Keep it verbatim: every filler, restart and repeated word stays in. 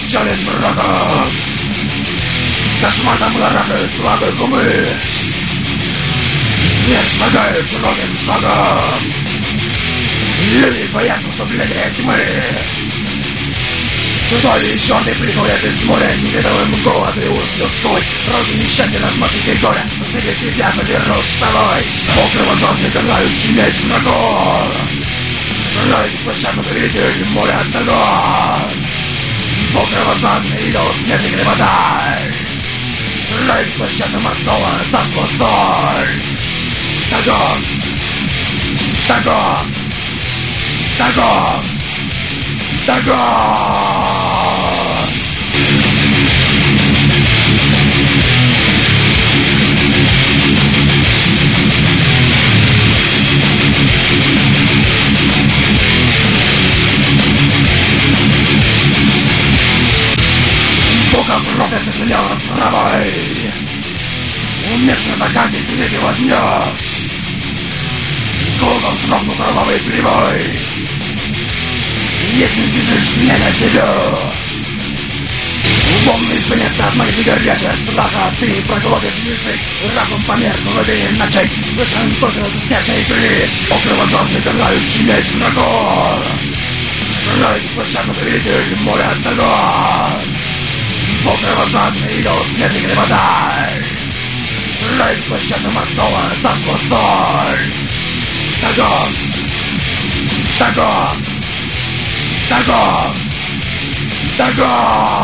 печален мрака. Кошмаром ларахает слабые гумы. Свет шагает широким шагом. Люди боятся вступления тьмы. Чудовищ черный приходит из моря неведомым голодом людской. Розы несчастья над машинкой горя. Посреди себя повернут с собой. Кровожадный горлающий меч врагов. Рай беспощадно повелитель моря одного. Кровожадный идол смерти гребодай. Рай беспощадно морского царства соль. Дагон! Дагон! Дагон! Дагон! Бога проклят сожалел расправой. Умерший на наказе третьего дня. Голодом срокнул кровавый прибой. Если бежишь меня на себя, волны звенят от моих горячих страха. Ты проглотишь язык, разум померк в глубине ночей. Вышен только до смертной игры. О, кровожадный горлающий меч врагов. Рай беспощадно повелитель моря одного. О, кровожадный идол смерти гребодай. Рай беспощадно морского царства соль. Дагон! Дагон! Дагон! Дагон!